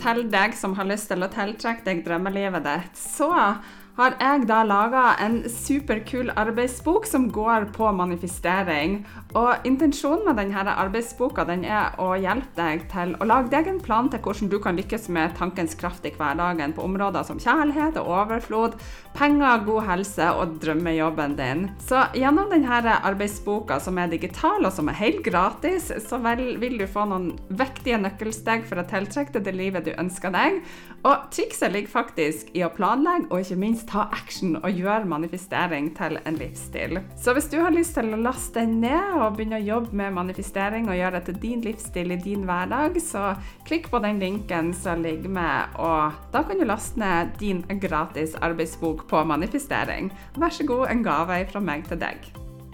til deg som har lyst til å tiltrekke deg drømmelivet ditt, så har jeg da laget en superkul arbeidsbok som går på manifestering. Og intensjonen med denne arbeidsboka den å hjelpe deg til å lage deg en plan til hvordan du kan lykkes med tankens kraft i hverdagen på områder som kjærlighet og overflod, penger, god helse og drømmejobben din. Så gjennom denne arbeidsboka som digital og som helt gratis, så vil du få noen viktige nøkkelsteg for å tiltrekke det livet du ønsker deg. Og trikset ligger faktisk i å planlegge og ikke minst ta action og gjøre manifestering til en livsstil. Så hvis du har lyst til å laste deg ned og begynne å jobbe med manifestering og gjøre det til din livsstil i din hverdag, så klikk på den linken som ligger med, og da kan du laste ned din gratis arbeidsbok på manifestering. Vær så god, en gave fra meg til deg.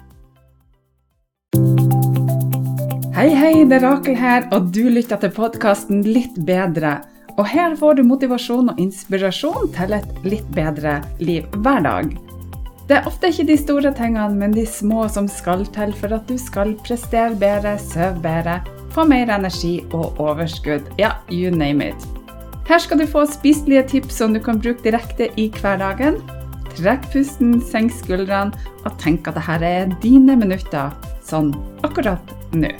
Hei, det Rakel her, og du lytter til podcasten Litt bedre. Og her får du motivasjon og inspirasjon til et litt bedre liv hver dag. Det ofte ikke de store tingene, men de små som skal til for at du skal prestere bedre, sove bedre, få mer energi og overskudd. Ja, you name it. Her skal du få spiselige tips som du kan bruke direkte i hverdagen. Trekk pusten, senk skuldrene og tenk at dette dine minutter, sånn akkurat nå.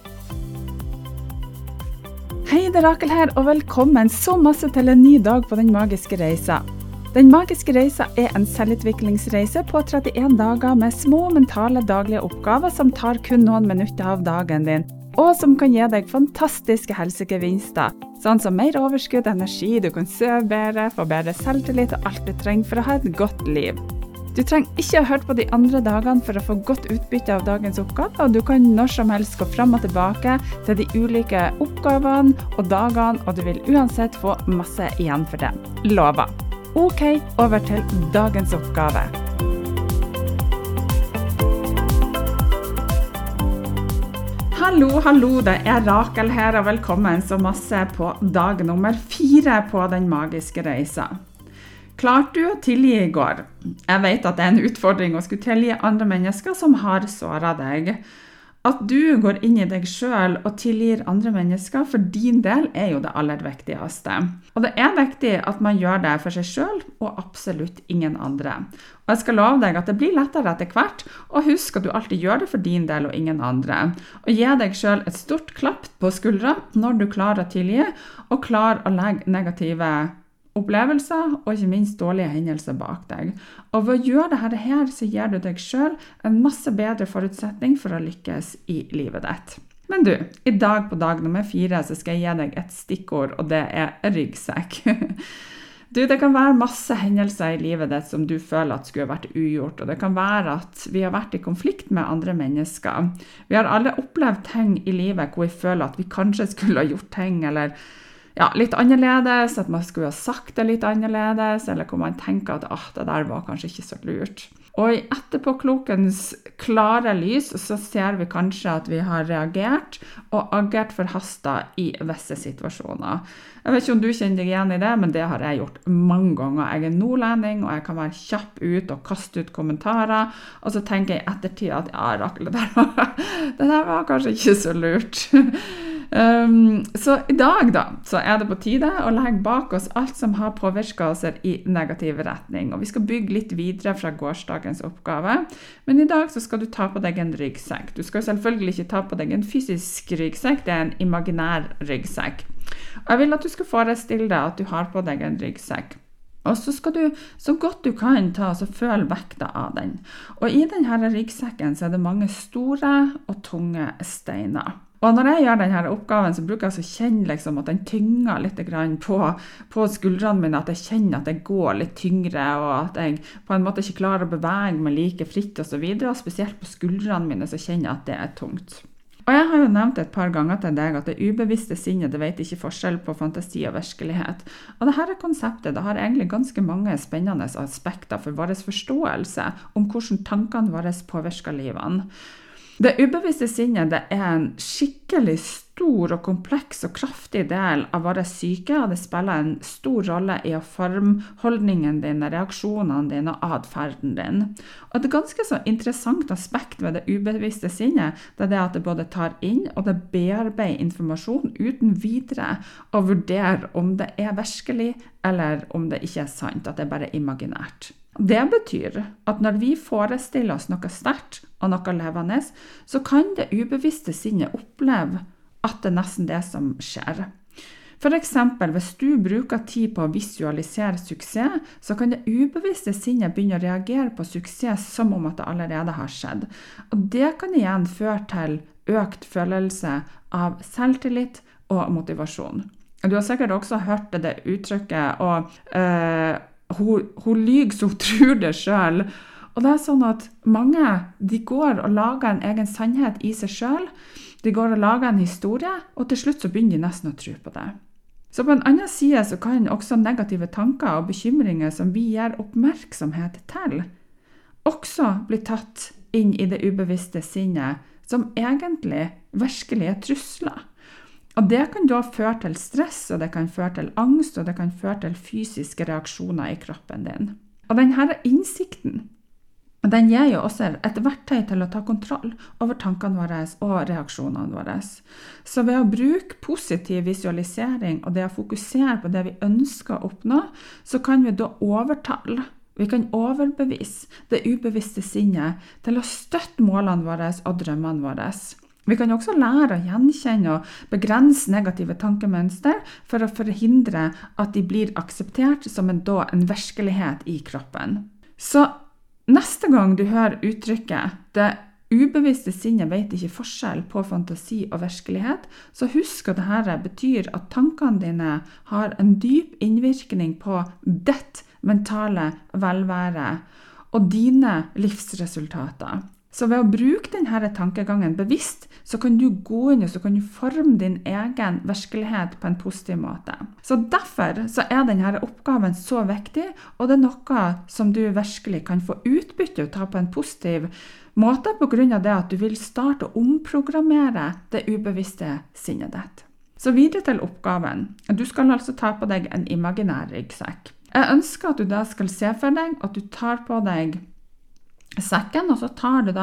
Hei, det Rakel her, og velkommen så masse til en ny dag på Den magiske reisa. Den magiske reisa en selvutviklingsreise på 31 dager med små mentale daglige oppgaver som tar kun noen minutter av dagen din, og som kan gi deg fantastiske helsegevinster, sånn som mer overskudd, energi, du kan sove bedre, få bedre selvtillit og alt du trenger for å ha et godt liv. Du trenger ikke å høre på de andre dagene for å få godt utbytte av dagens oppgave, og du kan når som helst gå frem og tilbake til de ulike oppgavene og dagene, og du vil uansett få masse igjen for det. Lover. Ok, over til dagens oppgave. Hallo, det Rakel her, og velkommen så masse på dag nummer 4 på Den magiske reisa. Klarte du å tilgi i går? Jeg vet at det en utfordring å skulle tilgi andre mennesker som har såret deg. At du går inn i deg selv og tilgir andre mennesker for din del jo det aller viktigste. Og det viktig at man gjør det for seg selv og absolutt ingen andre. Og jeg skal love deg at det blir lettere etter hvert, og husk at du alltid gjør det for din del og ingen andre. Og gi deg selv et stort klapp på skuldra når du klarer å tilgi, og klarer å legge negative opplevelser og ikke minst dårlige hendelser bak deg. Og ved å gjøre dette her, så gir du deg selv en masse bedre forutsetning for å lykkes i livet ditt. Men du, i dag på dag nummer 4 så skal jeg gi deg et stikkord, og det ryggsekk. Du, det kan være masse hendelser i livet ditt som du føler at skulle vært ugjort, og det kan være at vi har vært i konflikt med andre mennesker. Vi har alle opplevd ting i livet hvor vi føler at vi kanskje skulle ha gjort ting, eller litt annerledes, at man skulle ha sagt det litt annerledes, eller hvor man tenker at det der var kanskje ikke så lurt. Og i etterpåklokens klare lys så ser vi kanskje at vi har reagert og agert forhastet i visse situasjoner. Jeg vet ikke om du kjenner deg igjen i det, men det har jeg gjort mange ganger. Jeg nordlending, og jeg kan være kjapp ut og kaste ut kommentarer, og så tenker jeg i ettertid at Rakel, det der var kanskje ikke så lurt. Så i dag da, så det på tide å legge bak oss alt som har påvirket oss i negativ retning, og vi skal bygge litt videre fra gårsdagens oppgave, men i dag så skal du ta på deg en ryggsekk. Du skal selvfølgelig ikke ta på deg en fysisk ryggsekk, det en imaginær ryggsekk. Og jeg vil at du skal forestille deg at du har på deg en ryggsekk. Og så skal du, så godt du kan ta, så føl vekta av den. Og i denne ryggsekken så det mange store og tunge steiner. Og når jeg gjør denne oppgaven, så bruker jeg å kjenne at den tynger litt på skuldrene mine, at jeg kjenner at jeg går litt tyngre, og at jeg på en måte ikke klarer å bevege meg like fritt og så videre, og spesielt på skuldrene mine så kjenner jeg at det tungt. Og jeg har jo nevnt et par ganger til deg at det ubevisste sinnet, det vet ikke forskjell på fantasi og virkelighet. Og dette konseptet, det har egentlig ganske mange spennende aspekter for vår forståelse om hvordan tankene våre påvirker livene. Det ubevisste sinnet, det en skikkelig stor og kompleks og kraftig del av våre syke, og det spiller en stor rolle i å forme holdningen din, reaksjonene dine og adferden din. Og et ganske så interessant aspekt ved det ubevisste sinnet, det er at det både tar inn og det bearbeider informasjon uten videre å vurdere om det er virkelig eller om det ikke er sant, at det er bare imaginært. Det betyr at når vi forestiller oss noe sterkt og noe levende, så kan det ubevisste sinnet oppleve at det er nesten det som skjer. For eksempel, hvis du bruker tid på å visualisere suksess, så kan det ubevisste sinnet begynne å reagere på suksess som om at det allerede har skjedd. Og det kan igjen føre til økt følelse av selvtillit og motivasjon. Du har sikkert også hørt det uttrykket, og hun lyger så hun tror det selv. Og det er sånn at mange, de går og lager en egen sannhet i seg selv. De går og lager en historie, og til slutt så begynner de nesten å tro på det. Så på en annen side så kan også negative tanker og bekymringer som vi gir oppmerksomhet til, også bli tatt inn i det ubevisste sinnet, som egentlig virkelige trusler. Og det kan da føre til stress, og det kan føre til angst, og det kan føre til fysiske reaksjoner i kroppen din. Og denne innsikten, den gir jo også et verktøy til å ta kontroll over tankene våre og reaksjonene våre. Så ved å bruke positiv visualisering og det å fokusere på det vi ønsker å oppnå, så kan vi da overtale, vi kan overbevise det ubevisste sinnet til å støtte målene våre og drømmene våre. Vi kan også lære å gjenkjenne og begrense negative tankemønster for å forhindre at de blir akseptert som en virkelighet i kroppen. Så neste gang du hører uttrykket «det ubevisste sinnet vet ikke forskjell på fantasi og virkelighet», så husk at dette betyr at tankene dine har en dyp innvirkning på ditt mentale velvære og dine livsresultater. Så ved å bruke denne tankegangen bevisst, så kan du gå inn og så kan du forme din egen virkelighet på en positiv måte. Så derfor så er denne oppgaven så viktig, og det er noe som du virkelig kan få utbytte og ta på en positiv måte på grunn av det at du vil starte å omprogrammere det ubevisste sinnet ditt. Så videre til oppgaven. Du skal altså ta på deg en imaginær ryggsekk. Jeg ønsker at du da skal se for deg at du tar på deg sekken, og så tar du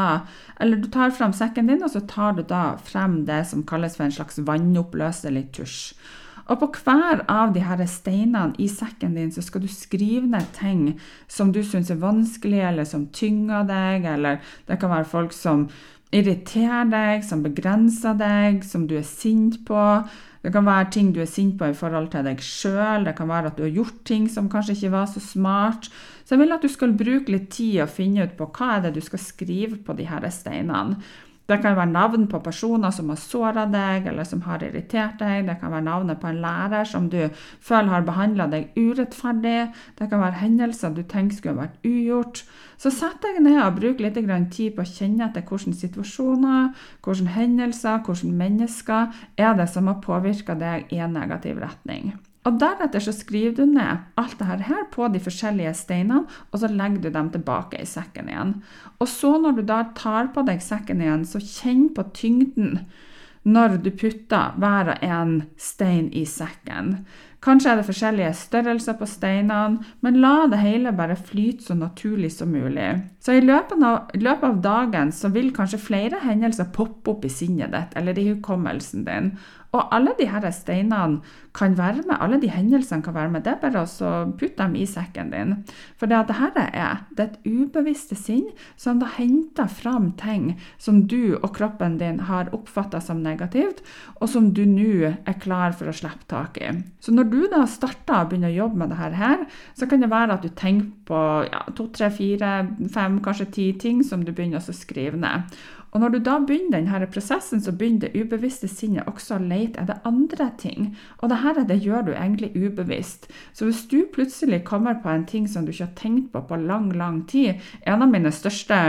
tar frem sekken din, og så tar du da frem det som kalles for en slags vannoppløselig tusj. Og på hver av de her steinene i sekken din, så skal du skrive ned ting som du synes er vanskelig, eller som tynger deg, eller det kan være folk som irriterer deg, som begrenser deg, som du er sint på. Det kan være ting du er sint på i forhold til deg selv. Det kan være at du har gjort ting som kanskje ikke var så smart. Så jeg vil at du skal bruke litt tid og finne ut på hva er det du skal skrive på de her steinene. Det kan være navn på personer som har såret deg, eller som har irritert deg. Det kan være navnet på en lærer som du føler har behandlet deg urettferdig. Det kan være hendelser du tenker skulle vært ugjort. Så sett deg ned og bruk litt tid på å kjenne etter hvilke situasjoner, hvilke hendelser, hvilke mennesker er det som har påvirket deg i en negativ retning. Og deretter så skriver du ned alt det her på de forskjellige steinene, og så legger du dem tilbake i sekken igjen. Og så når du da tar på deg sekken igjen, så kjenn på tyngden når du putter hver og en stein i sekken. Kanskje er det forskjellige størrelser på steinene, men la det hele bare flyte så naturlig som mulig. Så i løpet av dagen så vil kanskje flere hendelser poppe opp i sinnet ditt, eller i hukommelsen din. Og alle de her steinene kan være med, alle de hendelsene kan være med, det er bare å putte dem i sekken din. For det er et ubevisste sinn som da henter fram ting som du og kroppen din har oppfattet som negativt, og som du nå er klar for å slippe tak i. Så når du da starter å begynne å jobbe med det her, så kan det være at du tenker på 2, 3, 4, 5, kanskje 10 ting som du begynner å skrive ned. Og når du da begynner denne prosessen, så begynner det ubevisste sinnet også å lete etter andre ting. Og det gjør du egentlig ubevisst. Så hvis du plutselig kommer på en ting som du ikke har tenkt på lang, lang tid, en av mine største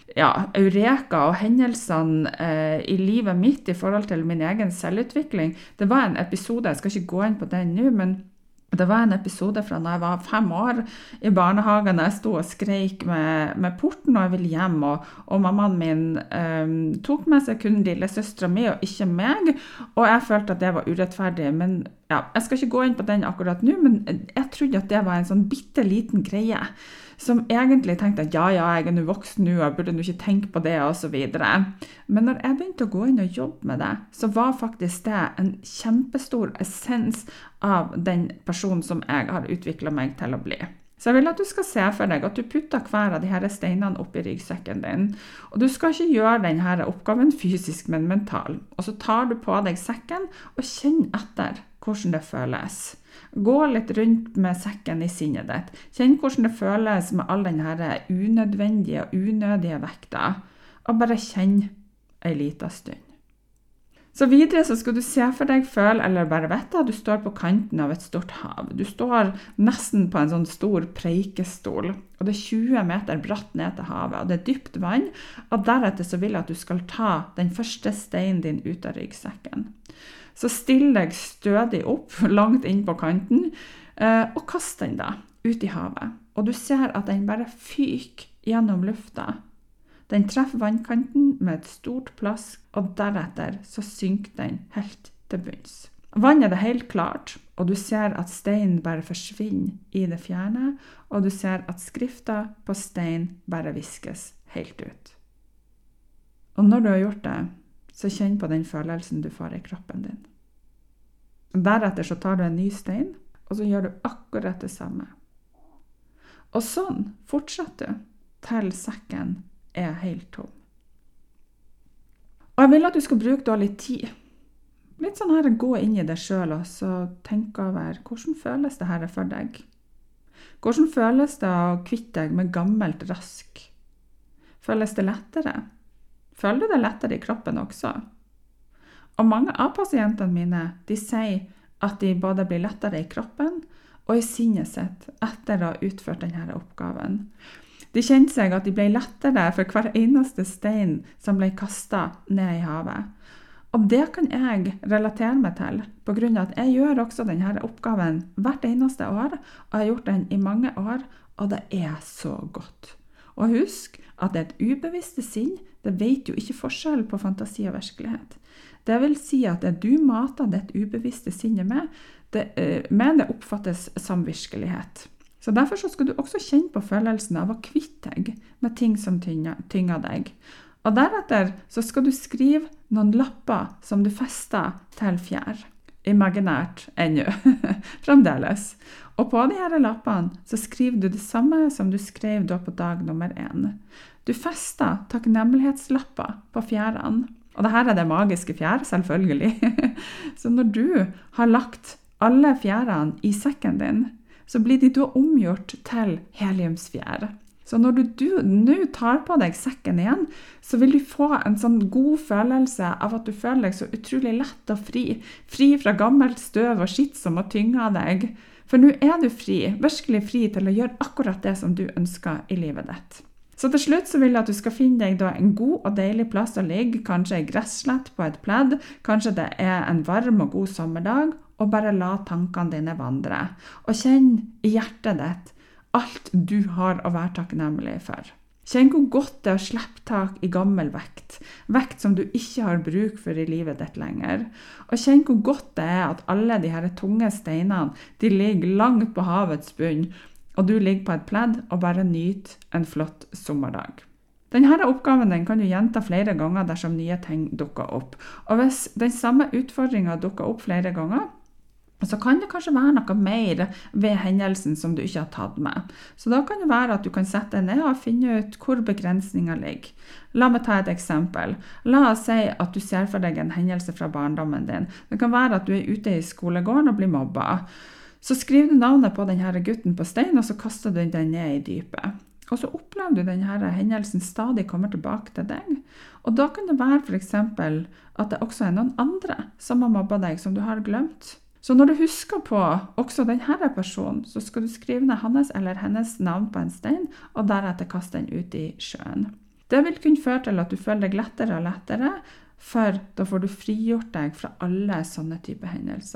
eureka og hendelsene i livet mitt i forhold til min egen selvutvikling, det var en episode, jeg skal ikke gå inn på den nå, men Det var en episode fra da jeg var 5 år i barnehagen, jeg stod og skrek med porten og jeg ville hjem, og mammaen min tok med seg kun lillesøstera mi og ikke meg, og jeg følte at det var urettferdig, men ja, jeg skal ikke gå inn på den akkurat nå, men jeg trodde at det var en sånn bitteliten greie, som egentlig tenkte at ja, jeg nå voksen nå, jeg burde nå ikke tenke på det, og så videre. Men når jeg begynte å gå inn og jobbe med det, så var faktisk det en kjempestor essens av den personen som jeg har utviklet meg til å bli. Så jeg vil at du skal se for deg at du putter hver av de her steinene opp i ryggsekken din, og du skal ikke gjøre denne oppgaven fysisk, men mental. Og så tar du på deg sekken og kjenn etter hvordan det føles. Gå litt rundt med sekken i sinnet ditt. Kjenn hvordan det føles med all denne unødvendige og unødige vekta, og bare kjenn en liten stund. Så videre så skal du se for deg, føle eller bare vite at du står på kanten av et stort hav. Du står nesten på en sånn stor preikestol, og det 20 meter bratt ned til havet, og det dypt vann, og deretter så vil jeg at du skal ta den første steinen din ut av ryggsekken. Så still deg stødig opp, langt inn på kanten, og kast den da ut i havet. Og du ser at den bare fyker gjennom lufta. Den treffer vannkanten med et stort plask, og deretter så synker den helt til bunns. Vannet er helt klart, og du ser at steinen bare forsvinner i det fjerne, og du ser at skrifta på steinen bare viskes helt ut. Og når du har gjort det, så kjenn på den følelsen du får i kroppen din. Deretter så tar du en ny stein, og så gjør du akkurat det samme. Og sånn fortsetter du til sekken er helt tom. Og jeg vil at du skal bruke da litt tid. Litt sånn her, gå inn i det selv, og så tenk over hvordan føles det her for deg? Hvordan føles det å kvitte deg med gammelt rask? Føles det lettere? Føler du det lettere i kroppen også? Og mange av pasientene mine, de sier at de både blir lettere i kroppen og i sinnet sitt etter å ha utført denne oppgaven. De kjente seg at de ble lettere for hver eneste stein som ble kastet ned i havet. Og det kan jeg relatere meg til, på grunn av at jeg gjør også denne oppgaven hvert eneste år, og jeg har gjort den i mange år, og det er så godt. Og husk at et ubevisste sinn, det vet jo ikke forskjell på fantasi og virkelighet. Det vil si at det du mater det ubevisste sinnet med, det oppfattes som virkelighet. Så derfor så skal du også kjenne på følelsen av å kvitte deg med ting som tynger deg. Og deretter så skal du skrive noen lapper som du fester til fjær. Imaginært ennå, fremdeles. Og på de her lappene så skriver du det samme som du skrev da på dag nummer 1. Du fester takknemlighetslapper på fjærene. Og dette er det magiske fjær, selvfølgelig. Så når du har lagt alle fjærene i sekken din, så blir de da omgjort til heliumsfjær. Så når du nå tar på deg sekken igjen, så vil du få en sånn god følelse av at du føler deg så utrolig lett og fri. Fri fra gammelt støv og skitt som må tynge deg. For nå er du fri, virkelig fri til å gjøre akkurat det som du ønsker i livet ditt. Så til slutt så vil jeg at du skal finne deg da en god og deilig plass å ligge, kanskje en gresslett på et pledd, kanskje det er en varm og god sommerdag, og bare la tankene dine vandre. Og kjenn i hjertet ditt alt du har å være takknemlig for. Kjenn hvor godt det er å slippe tak i gammel vekt, vekt som du ikke har bruk for i livet ditt lenger. Og kjenn hvor godt det er at alle de her tunge steinene, de ligger langt på havets bunn, og du ligger på et pledd og bare nyter en flott sommerdag. Denne oppgaven den kan du gjenta flere ganger dersom nye ting dukker opp. Og hvis den samme utfordringen dukker opp flere ganger, så kan det kanskje være noe mer ved hendelsen som du ikke har tatt med. Så da kan det være at du kan sette deg ned og finne ut hvor begrensninger ligger. La meg ta et eksempel. La oss si at du ser for deg en hendelse fra barndommen din. Det kan være at du er ute i skolegården og blir mobbet. Så skriver du navnet på denne gutten på stein, og så kaster du den ned i dypet. Og så opplever du denne hendelsen stadig kommer tilbake til deg. Og da kan det være for eksempel at det også er noen andre som har mobbet deg, som du har glemt. Så når du husker på også denne personen, så skal du skrive ned hans eller hennes navn på en stein, og deretter kaste den ut i sjøen. Det vil kunne føre til at du føler deg lettere og lettere, for da får du frigjort deg fra alle sånne type hendelser.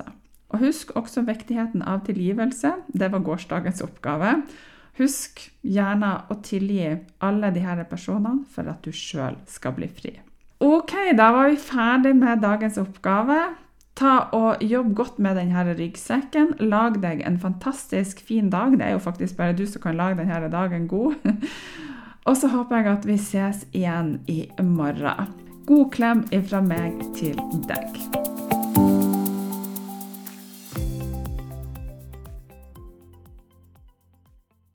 Og husk også viktigheten av tilgivelse. Det var gårsdagens oppgave. Husk gjerne å tilgi alle de her personene for at du selv skal bli fri. Ok, da var vi ferdig med dagens oppgave. Ta og jobb godt med denne ryggsekken. Lag deg en fantastisk fin dag. Det jo faktisk bare du som kan lage denne dagen god. Og så håper jeg at vi ses igjen i morgen. God klem ifra meg til deg.